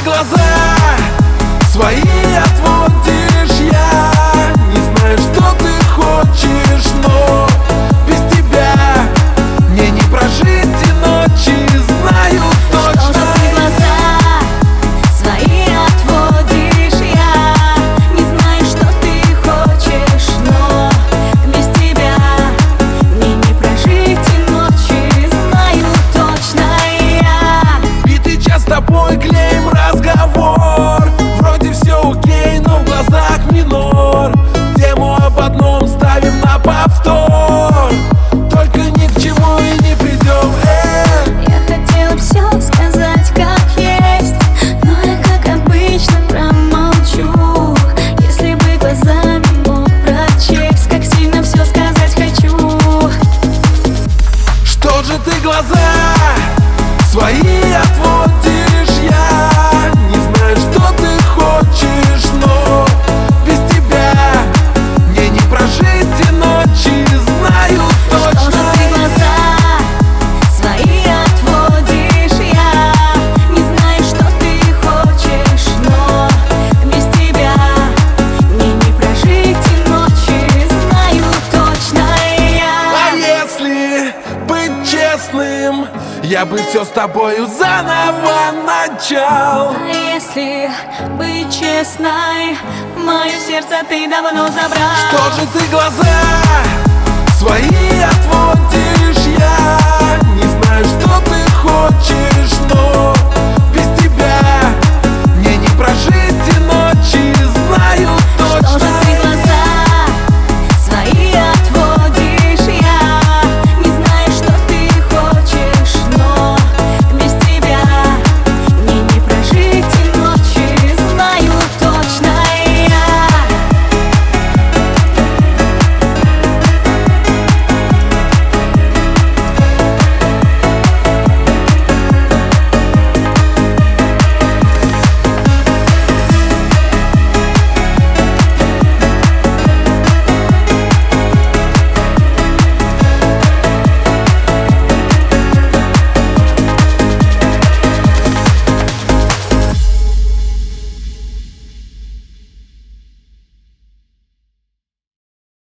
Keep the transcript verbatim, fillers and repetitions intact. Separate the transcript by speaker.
Speaker 1: глаза свои отводишь, я не знаю, что ты хочешь, но без тебя мне не прожить и ночи, знаю точно.
Speaker 2: Что же ты глаза свои отводишь, я не знаю, что ты хочешь, но без тебя мне не прожить и ночи, знаю точно я.
Speaker 1: Битый час с тобой клеим разговор, вроде все окей, но в глазах минор. Тему об одном ставим на повтор, только ни к чему и не придем. э.
Speaker 2: Я хотела все сказать как есть, но я, как обычно, промолчу. Если бы глазами мог прочесть, как сильно все сказать хочу.
Speaker 1: Что же ты глаза свои отводишь, я не знаю, что ты хочешь, но без тебя мне не прожить и ночи, знаю
Speaker 2: Что же
Speaker 1: точно.
Speaker 2: ты глаза свои отводишь, я не знаю, что ты хочешь, но без тебя мне не прожить и ночи, знаю точно
Speaker 1: А
Speaker 2: я.
Speaker 1: если быть честным, я бы все с тобою заново начал.
Speaker 2: А если быть честной, мое сердце ты давно забрал.
Speaker 1: Что же ты глаза свои отводишь, я не знаю, что ты хочешь, но